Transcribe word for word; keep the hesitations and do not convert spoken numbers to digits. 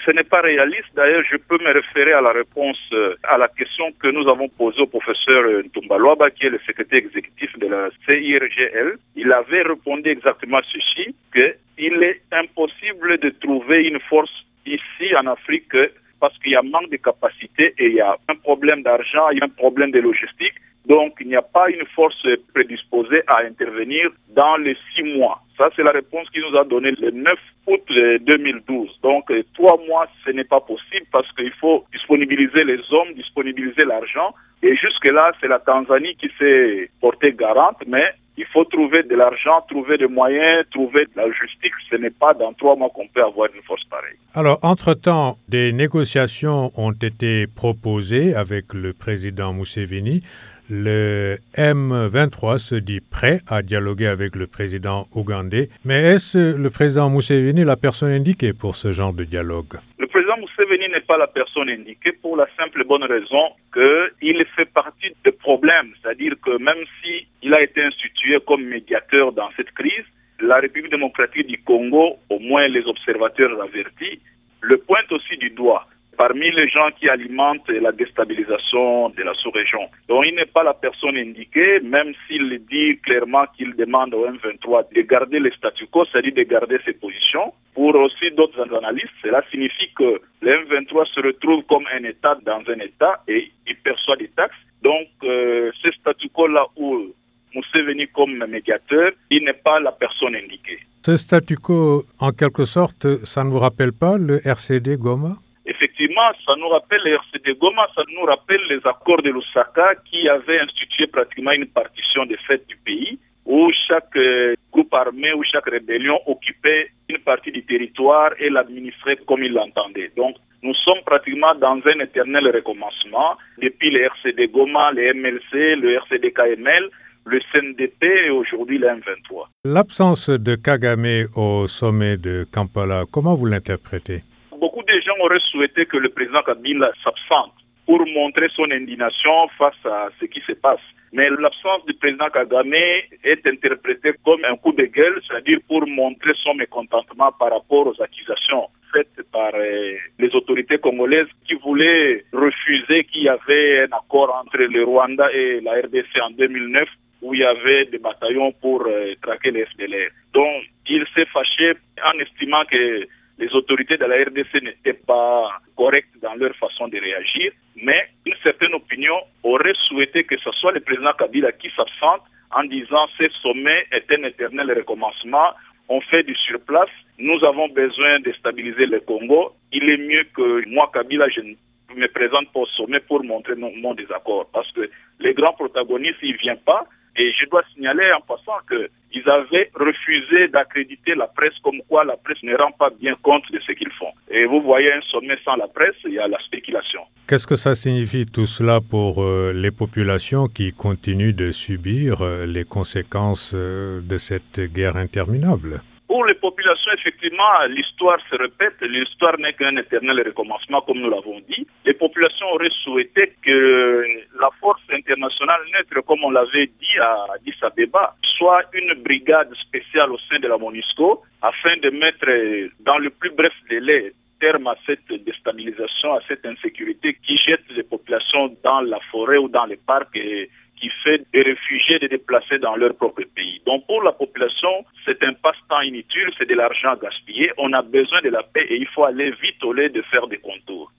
Ce n'est pas réaliste. D'ailleurs, je peux me référer à la réponse à la question que nous avons posée au professeur Ntumba Luaba, qui est le secrétaire exécutif de la C I R G L. Il avait répondu exactement ceci, qu'il est impossible de trouver une force ici en Afrique parce qu'il y a manque de capacité et il y a un problème d'argent, il y a un problème de logistique. Donc, il n'y a pas une force prédisposée à intervenir dans les six mois. Ça, c'est la réponse qu'il nous a donnée le neuf août deux mille douze. Donc, trois mois, ce n'est pas possible parce qu'il faut disponibiliser les hommes, disponibiliser l'argent. Et jusque-là, c'est la Tanzanie qui s'est portée garante, mais il faut trouver de l'argent, trouver des moyens, trouver de la logistique. Ce n'est pas dans trois mois qu'on peut avoir une force pareille. Alors, entre-temps, des négociations ont été proposées avec le président Museveni. Le M vingt-trois se dit prêt à dialoguer avec le président ougandais. Mais est-ce le président Museveni la personne indiquée pour ce genre de dialogue? Le président Museveni n'est pas la personne indiquée pour la simple et bonne raison qu'il fait partie des problèmes. C'est-à-dire que même s'il a été institué comme médiateur dans cette crise, la République démocratique du Congo, au moins les observateurs avertis, le pointent aussi du doigt parmi les gens qui alimentent la déstabilisation de la sous-région. Donc il n'est pas la personne indiquée, même s'il dit clairement qu'il demande au M vingt-trois de garder le statu quo, c'est-à-dire de garder ses positions. Pour aussi d'autres analystes, cela signifie que le M vingt-trois se retrouve comme un État dans un État et il perçoit des taxes. Donc euh, ce statu quo-là où Museveni comme médiateur, il n'est pas la personne indiquée. Ce statu quo, en quelque sorte, ça ne vous rappelle pas le R C D Goma? Effectivement, ça nous rappelle les R C D Goma, ça nous rappelle les accords de Lusaka qui avaient institué pratiquement une partition des faits du pays où chaque euh, groupe armé ou chaque rébellion occupait une partie du territoire et l'administrait comme il l'entendait. Donc, nous sommes pratiquement dans un éternel recommencement depuis les R C D Goma, les M L C, le R C D K M L, le C N D P et aujourd'hui le M vingt-trois. L'absence de Kagame au sommet de Kampala, comment vous l'interprétez? Beaucoup de gens auraient souhaité que le président Kabila s'absente pour montrer son indignation face à ce qui se passe. Mais l'absence du président Kagame est interprétée comme un coup de gueule, c'est-à-dire pour montrer son mécontentement par rapport aux accusations faites par euh, les autorités congolaises qui voulaient refuser qu'il y avait un accord entre le Rwanda et la R D C en deux mille neuf où il y avait des bataillons pour euh, traquer les F D L R. Donc, il s'est fâché en estimant que les autorités de la R D C n'étaient pas correctes dans leur façon de réagir, mais une certaine opinion aurait souhaité que ce soit le président Kabila qui s'absente en disant « ce sommet est un éternel recommencement, on fait du surplace, nous avons besoin de stabiliser le Congo, il est mieux que moi, Kabila, je ne me présente pas au sommet pour montrer mon, mon désaccord. » Parce que les grands protagonistes, ils ne viennent pas. Et je dois signaler en passant qu'ils avaient refusé d'accréditer la presse comme quoi la presse ne rend pas bien compte de ce qu'ils font. Et vous voyez un sommet sans la presse, il y a la spéculation. Qu'est-ce que ça signifie tout cela pour euh, les populations qui continuent de subir euh, les conséquences euh, de cette guerre interminable? Pour les populations, effectivement, l'histoire se répète. L'histoire n'est qu'un éternel recommencement, comme nous l'avons dit. Les populations auraient souhaité que la force internationale neutre, comme on l'avait dit à Addis Abeba, soit une brigade spéciale au sein de la MONUSCO, afin de mettre dans le plus bref délai terme à cette déstabilisation, à cette insécurité qui jette les populations dans la forêt ou dans les parcs et qui fait des réfugiés de déplacer dans leur propre pays. Donc pour la population, c'est un passe-temps inutile, c'est de l'argent gaspillé. On a besoin de la paix et il faut aller vite au lieu de faire des contours.